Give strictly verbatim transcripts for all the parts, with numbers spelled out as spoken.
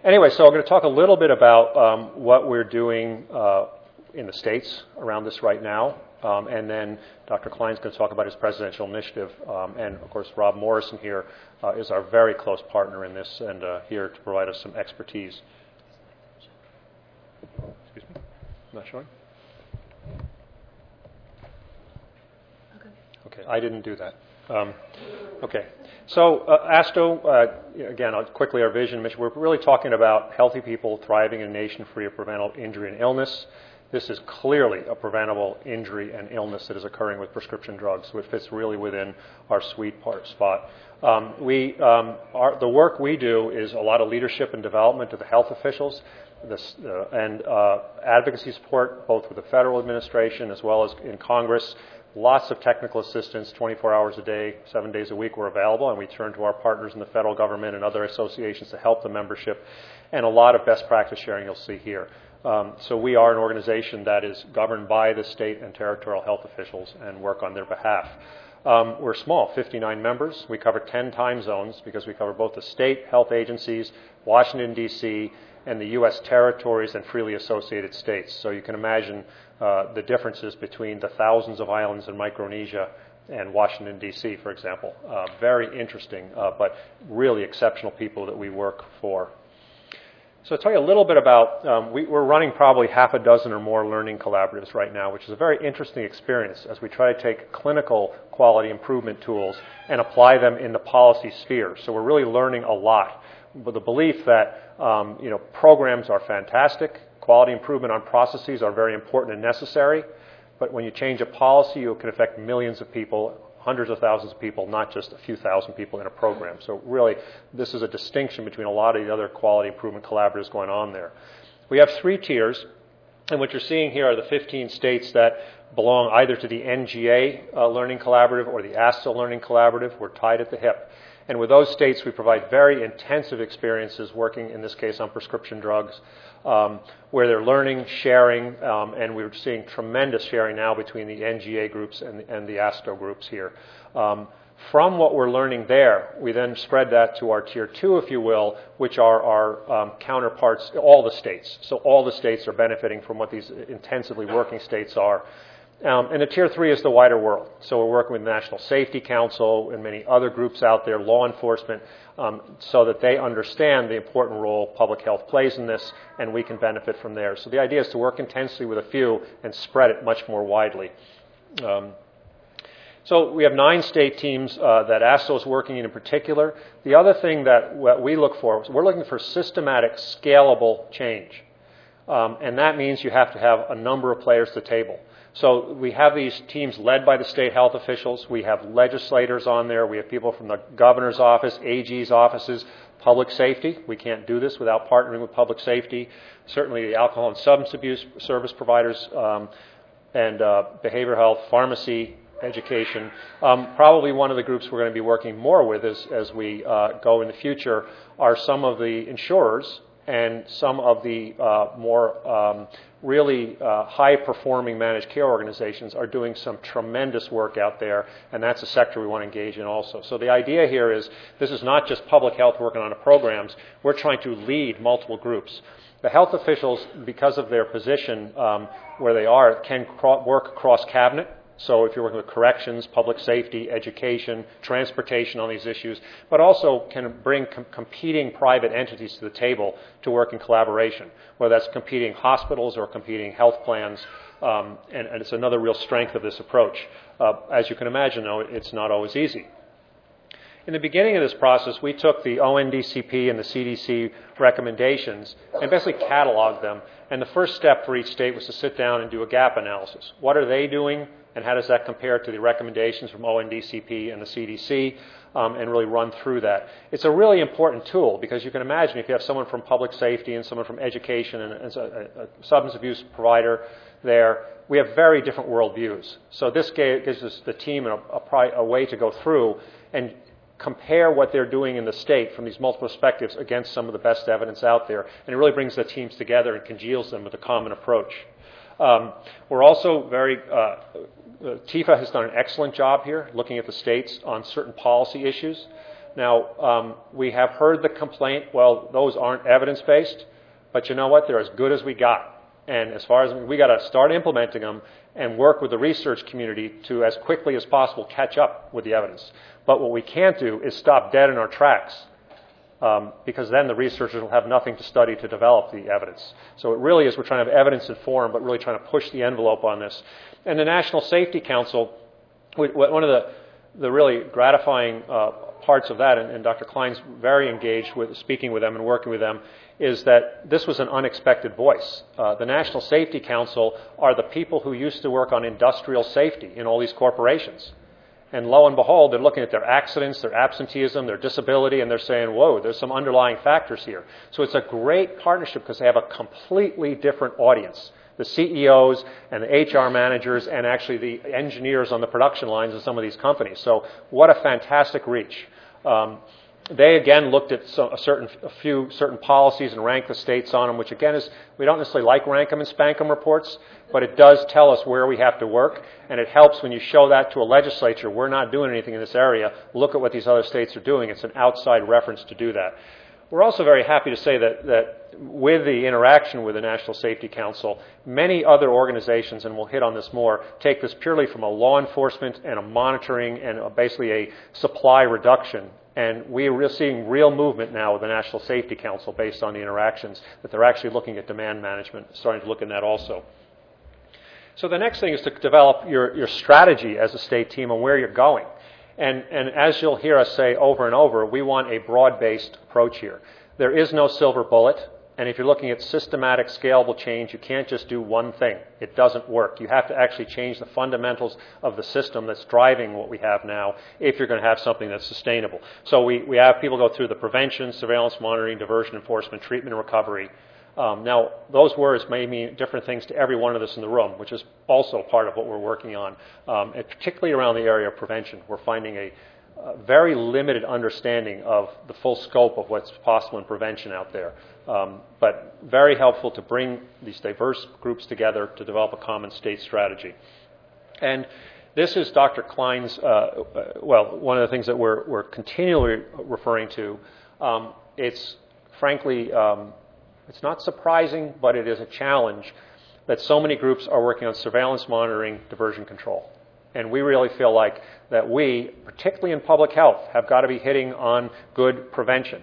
anyway, so I'm going to talk a little bit about um, what we're doing uh, in the States around this right now. Um, and then Doctor Klein's going to talk about his presidential initiative. Um, and, of course, Rob Morrison here uh, is our very close partner in this and uh, here to provide us some expertise. Excuse me? I'm not showing? Okay. Okay, I didn't do that. Um, okay. So, uh, ASTO, uh, again, I'll quickly, our vision, mission, we're really talking about healthy people thriving in a nation free of preventable injury and illness. This is clearly a preventable injury and illness that is occurring with prescription drugs, so it fits really within our sweet part spot. Um, we, um, our, the work we do is a lot of leadership and development of the health officials this, uh, and uh, advocacy support, both with the federal administration as well as in Congress. Lots of technical assistance, twenty-four hours a day, seven days a week, we're available, and we turn to our partners in the federal government and other associations to help the membership, and a lot of best practice sharing you'll see here. Um, so we are an organization that is governed by the state and territorial health officials and work on their behalf. Um, we're small, fifty-nine members. We cover ten time zones because we cover both the state health agencies, Washington, D C, and the U S territories and freely associated states. So you can imagine uh, the differences between the thousands of islands in Micronesia and Washington, D C, for example. Uh, very interesting, uh, but really exceptional people that we work for. So I'll tell you a little bit about, um, we, we're running probably half a dozen or more learning collaboratives right now, which is a very interesting experience as we try to take clinical quality improvement tools and apply them in the policy sphere. So we're really learning a lot with the belief that um, you know, programs are fantastic, quality improvement on processes are very important and necessary, but when you change a policy, you can affect millions of people, hundreds of thousands of people, not just a few thousand people in a program. So really, this is a distinction between a lot of the other quality improvement collaboratives going on there. We have three tiers, and what you're seeing here are the fifteen states that belong either to the N G A uh, Learning Collaborative or the ASTO Learning Collaborative. We're tied at the hip. And with those states, we provide very intensive experiences working, in this case, on prescription drugs, um, where they're learning, sharing, um, and we're seeing tremendous sharing now between the N G A groups and, and the ASTO groups here. Um, from what we're learning there, we then spread that to our tier two, if you will, which are our um, counterparts, all the states. So all the states are benefiting from what these intensively working states are. Um, and the tier three is the wider world. So we're working with the National Safety Council and many other groups out there, law enforcement, um, so that they understand the important role public health plays in this, and we can benefit from there. So the idea is to work intensely with a few and spread it much more widely. Um, so we have nine state teams uh, that ASTO is working in in particular. The other thing that what we look for, we're looking for systematic, scalable change. Um, and that means you have to have a number of players at the table. So we have these teams led by the state health officials. We have legislators on there. We have people from the governor's office, A G's offices, public safety. We can't do this without partnering with public safety. Certainly the alcohol and substance abuse service providers um, and uh, behavioral health, pharmacy, education. Um, probably one of the groups we're going to be working more with as, as we uh, go in the future are some of the insurers and some of the uh, more um, really uh, high-performing managed care organizations are doing some tremendous work out there, and that's a sector we want to engage in also. So the idea here is this is not just public health working on the programs. We're trying to lead multiple groups. The health officials, because of their position um, where they are, can cro- work cross-cabinet. So if you're working with corrections, public safety, education, transportation on these issues, but also can bring com- competing private entities to the table to work in collaboration, whether that's competing hospitals or competing health plans, um, and, and it's another real strength of this approach. Uh, as you can imagine, though, it's not always easy. In the beginning of this process, we took the O N D C P and the C D C recommendations and basically cataloged them. And the first step for each state was to sit down and do a gap analysis. What are they doing, and how does that compare to the recommendations from O N D C P and the C D C, um, and really run through that. It's a really important tool because you can imagine if you have someone from public safety and someone from education and, and a, a substance abuse provider there, we have very different worldviews. So this gives us the team a, a, a way to go through and compare what they're doing in the state from these multiple perspectives against some of the best evidence out there. And it really brings the teams together and congeals them with a common approach. Um, we're also very, uh, T I F A has done an excellent job here looking at the states on certain policy issues. Now, um, we have heard the complaint, well, those aren't evidence-based, but you know what? They're as good as we got. And as far as we got to start implementing them and work with the research community to, as quickly as possible, catch up with the evidence. But what we can't do is stop dead in our tracks, um, because then the researchers will have nothing to study to develop the evidence. So it really is, we're trying to have evidence-informed, but really trying to push the envelope on this. And the National Safety Council, one of the, the really gratifying uh, parts of that, and, and Doctor Klein's very engaged with speaking with them and working with them, is that this was an unexpected voice. Uh, the National Safety Council are the people who used to work on industrial safety in all these corporations. And lo and behold, they're looking at their accidents, their absenteeism, their disability, and they're saying, whoa, there's some underlying factors here. So it's a great partnership because they have a completely different audience. The C E Os and the H R managers and actually the engineers on the production lines of some of these companies. So what a fantastic reach. Um, They, again, looked at some, a, certain, a few certain policies and ranked the states on them, which, again, is we don't necessarily like rank them and spank them reports, but it does tell us where we have to work, and it helps when you show that to a legislature. We're not doing anything in this area. Look at what these other states are doing. It's an outside reference to do that. We're also very happy to say that, that with the interaction with the National Safety Council, many other organizations, and we'll hit on this more, take this purely from a law enforcement and a monitoring and a, basically a supply reduction. And we're seeing real movement now with the National Safety Council based on the interactions, that they're actually looking at demand management, starting to look at that also. So the next thing is to develop your, your strategy as a state team on where you're going. And, and as you'll hear us say over and over, we want a broad-based approach here. There is no silver bullet. And if you're looking at systematic, scalable change, you can't just do one thing. It doesn't work. You have to actually change the fundamentals of the system that's driving what we have now if you're going to have something that's sustainable. So we, we have people go through the prevention, surveillance, monitoring, diversion, enforcement, treatment, and recovery. Um, now, those words may mean different things to every one of us in the room, which is also part of what we're working on, um, and particularly around the area of prevention. We're finding a Uh, very limited understanding of the full scope of what's possible in prevention out there. Um, but very helpful to bring these diverse groups together to develop a common state strategy. And this is Doctor Klein's, uh, uh, well, one of the things that we're, we're continually referring to. Um, it's frankly, um, it's not surprising, but it is a challenge that so many groups are working on surveillance, monitoring, diversion control. And we really feel like that we, particularly in public health, have got to be hitting on good prevention.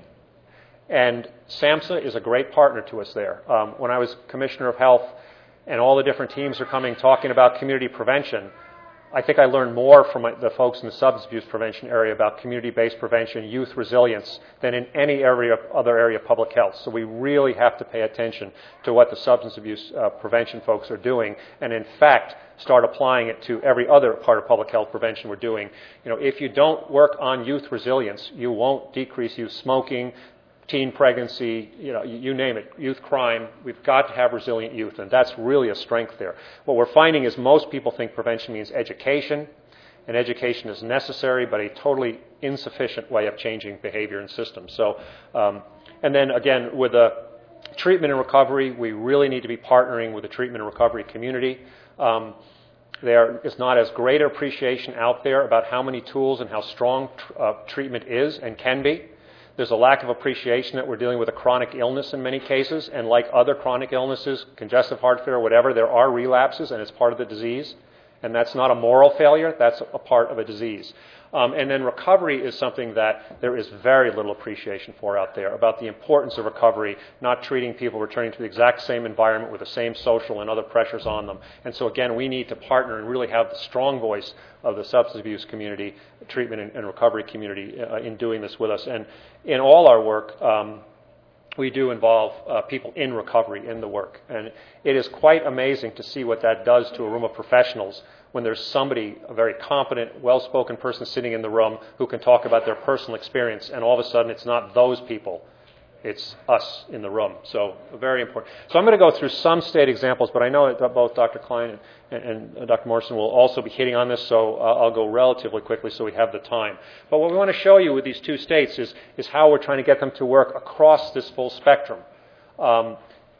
And SAMHSA is a great partner to us there. Um, when I was Commissioner of Health and all the different teams are coming talking about community prevention, I think I learned more from my, the folks in the substance abuse prevention area about community-based prevention, youth resilience, than in any area, other area of public health. So we really have to pay attention to what the substance abuse uh, prevention folks are doing, and in fact, start applying it to every other part of public health prevention we're doing. You know, if you don't work on youth resilience, you won't decrease youth smoking, teen pregnancy, you know, you name it, youth crime. We've got to have resilient youth, and that's really a strength there. What we're finding is most people think prevention means education, and education is necessary, but a totally insufficient way of changing behavior and systems. So, um, and then again, with the treatment and recovery, we really need to be partnering with the treatment and recovery community. Um, there is not as great an appreciation out there about how many tools and how strong tr- uh, treatment is and can be. There's a lack of appreciation that we're dealing with a chronic illness in many cases, and like other chronic illnesses, congestive heart failure, whatever, there are relapses, and it's part of the disease. And that's not a moral failure, that's a part of a disease. Um, and then recovery is something that there is very little appreciation for out there, about the importance of recovery, not treating people returning to the exact same environment with the same social and other pressures on them. And so again, we need to partner and really have the strong voice of the substance abuse community, treatment and, and recovery community uh, in doing this with us. And in all our work, um, we do involve uh, people in recovery in the work. And it is quite amazing to see what that does to a room of professionals when there's somebody, a very competent, well-spoken person sitting in the room who can talk about their personal experience, and all of a sudden it's not those people, it's us in the room. So very important. So I'm going to go through some state examples, but I know that both Doctor Klein and, and, and Doctor Morrison will also be hitting on this, so uh, I'll go relatively quickly so we have the time. But what we want to show you with these two states is, is how we're trying to get them to work across this full spectrum. Um,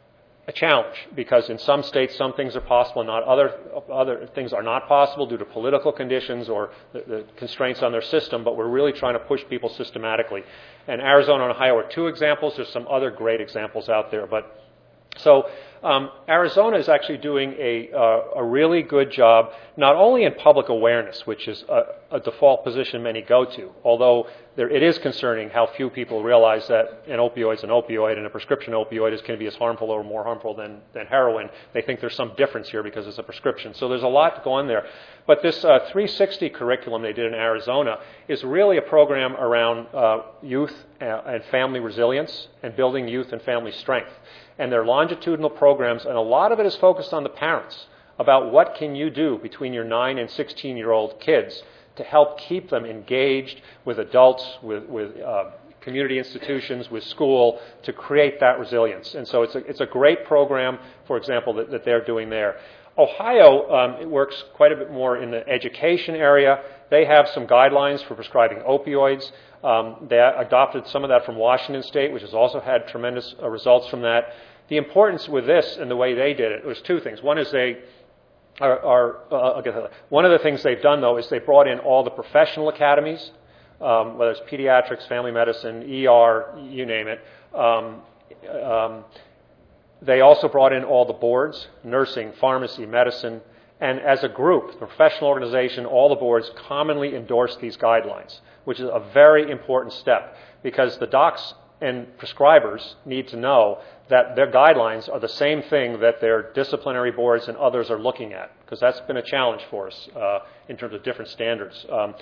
a challenge because in some states some things are possible and not other other things are not possible due to political conditions or the, the constraints on their system, but we're really trying to push people systematically. And Arizona and Ohio are two examples. There's some other great examples out there. But so um, Arizona is actually doing a, uh, a really good job, not only in public awareness, which is a, a default position many go to, although there, it is concerning how few people realize that an opioid is an opioid and a prescription opioid is can be as harmful or more harmful than, than heroin. They think there's some difference here because it's a prescription. So there's a lot to go on there. But this uh, three sixty curriculum they did in Arizona is really a program around uh, youth and family resilience and building youth and family strength. And they're longitudinal programs, and a lot of it is focused on the parents about what can you do between your nine and sixteen-year-old kids to help keep them engaged with adults, with, with uh, community institutions, with school, to create that resilience. And so it's a, it's a great program, for example, that, that they're doing there. Ohio, um, it works quite a bit more in the education area. They have some guidelines for prescribing opioids. Um, they adopted some of that from Washington State, which has also had tremendous uh, results from that. The importance with this and the way they did it was two things. One is they are, are uh, okay, one of the things they've done, though, is they brought in all the professional academies, um, whether it's pediatrics, family medicine, E R, you name it. Um, um, they also brought in all the boards, nursing, pharmacy, medicine, and as a group, the professional organization, all the boards commonly endorse these guidelines, which is a very important step because the docs and prescribers need to know that their guidelines are the same thing that their disciplinary boards and others are looking at, because that's been a challenge for us uh, in terms of different standards. Um,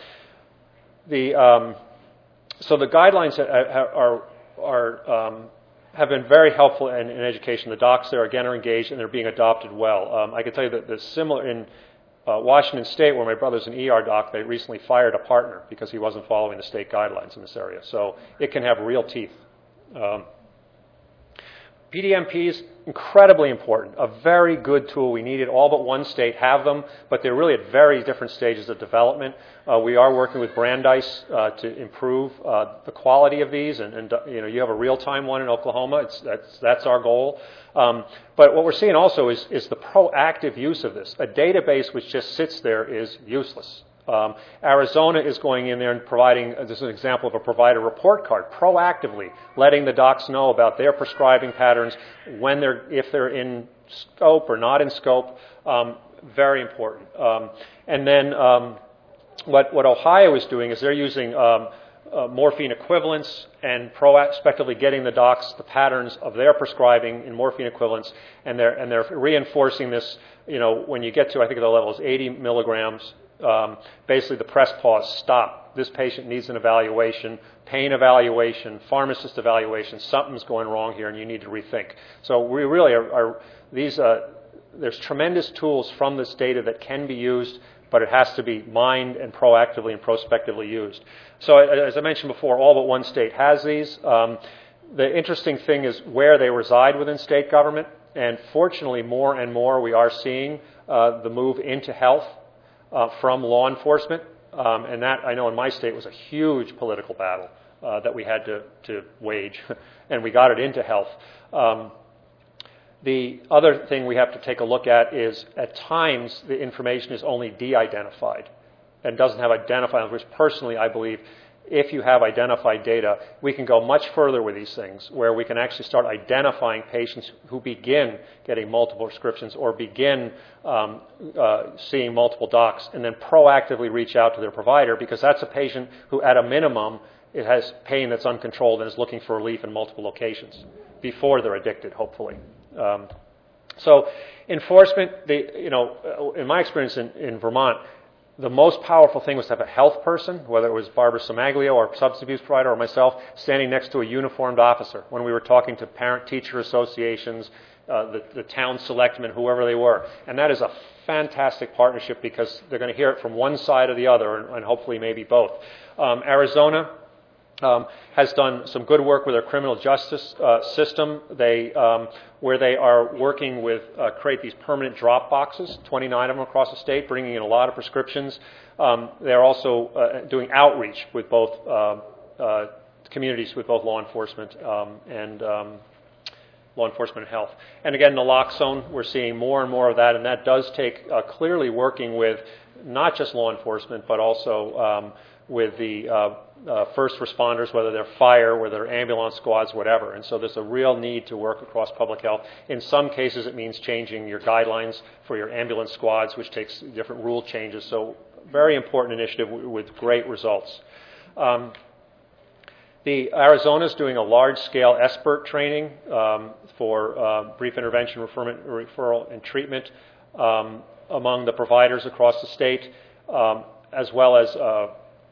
the um, so the guidelines are are um, have been very helpful in, in education. The docs there again are engaged and they're being adopted well. Um, I can tell you that the similar in uh, Washington State, where my brother's an E R doc, they recently fired a partner because he wasn't following the state guidelines in this area. So it can have real teeth. Um, P D M Ps, incredibly important, a very good tool. We needed all but one state have them, but they're really at very different stages of development. Uh, we are working with Brandeis uh, to improve uh, the quality of these, and, and you know, you have a real-time one in Oklahoma. It's, that's, that's our goal. Um, but what we're seeing also is, is the proactive use of this. A database which just sits there is useless. Um, Arizona is going in there and providing, uh, this is an example of a provider report card, proactively letting the docs know about their prescribing patterns, when they're, if they're in scope or not in scope. Um, very important. Um, and then um, what, what Ohio is doing is they're using um, uh, morphine equivalents and proactively getting the docs the patterns of their prescribing in morphine equivalents, and they're, and they're reinforcing this, you know, when you get to, I think the level is eighty milligrams, Um, basically the press pause, stop. This patient needs an evaluation, pain evaluation, pharmacist evaluation. Something's going wrong here and you need to rethink. So we really are, are these, uh, there's tremendous tools from this data that can be used, but it has to be mined and proactively and prospectively used. So as I mentioned before, all but one state has these. Um, the interesting thing is where they reside within state government, and fortunately more and more we are seeing uh, the move into health. Uh, from law enforcement, um, and that, I know in my state, was a huge political battle uh, that we had to, to wage, and we got it into health. Um, the other thing we have to take a look at is, at times, the information is only de-identified and doesn't have identifiers, which personally I believe, if you have identified data, we can go much further with these things, where we can actually start identifying patients who begin getting multiple prescriptions or begin um, uh, seeing multiple docs, and then proactively reach out to their provider, because that's a patient who, at a minimum, it has pain that's uncontrolled and is looking for relief in multiple locations before they're addicted, hopefully. Um, so enforcement, the, you know, in my experience in, in Vermont, the most powerful thing was to have a health person, whether it was Barbara Somaglio or a substance abuse provider or myself, standing next to a uniformed officer when we were talking to parent-teacher associations, uh, the, the town selectmen, whoever they were. And that is a fantastic partnership because they're going to hear it from one side or the other, and, and hopefully maybe both. Um, Arizona Um, has done some good work with their criminal justice uh, system. They, um, where they are working with uh, create these permanent drop boxes, twenty-nine of them across the state, bringing in a lot of prescriptions. Um, they're also uh, doing outreach with both uh, uh, communities, with both law enforcement um, and um, law enforcement and health. And again, naloxone, we're seeing more and more of that, and that does take uh, clearly working with not just law enforcement, but also um, with the uh, uh, first responders, whether they're fire, whether they're ambulance squads, whatever. And so there's a real need to work across public health. In some cases, it means changing your guidelines for your ambulance squads, which takes different rule changes. So very important initiative w- with great results. Um, The Arizona is doing a large-scale expert training um, for uh, brief intervention, referment, referral, and treatment um, among the providers across the state, um, as well as uh,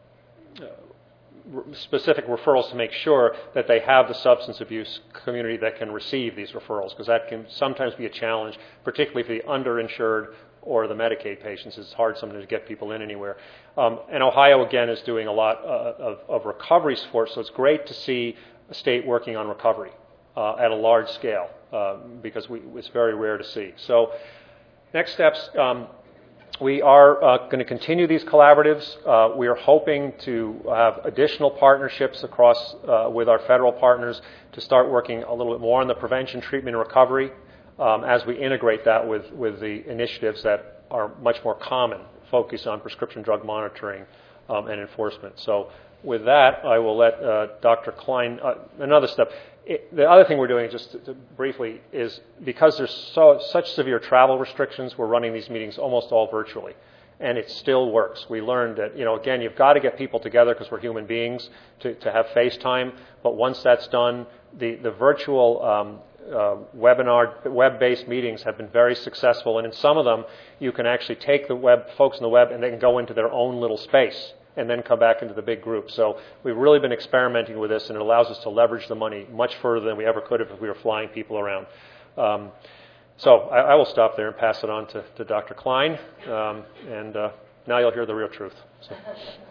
specific referrals to make sure that they have the substance abuse community that can receive these referrals, because that can sometimes be a challenge, particularly for the underinsured or the Medicaid patients. It's hard sometimes to get people in anywhere. Um, and Ohio, again, is doing a lot uh, of, of recovery support, so it's great to see a state working on recovery uh, at a large scale, uh, because we, it's very rare to see. So next steps, um, we are uh, going to continue these collaboratives. Uh, we are hoping to have additional partnerships across uh, with our federal partners to start working a little bit more on the prevention, treatment, and recovery um, as we integrate that with, with the initiatives that are much more common, focus on prescription drug monitoring um, and enforcement. So with that, I will let uh, Doctor Klein, uh, another step. It, the other thing we're doing, just to, to briefly, is because there's so, such severe travel restrictions, we're running these meetings almost all virtually. And it still works. We learned that, you know, again, you've got to get people together because we're human beings to, to have FaceTime. But once that's done, the, the virtual um, uh, webinar, web-based meetings have been very successful. And in some of them, you can actually take the web, folks on the web, and they can go into their own little space and then come back into the big group. So we've really been experimenting with this, and it allows us to leverage the money much further than we ever could have if we were flying people around. Um, so I, I will stop there and pass it on to, to Doctor Klein, um, and uh, now you'll hear the real truth. So.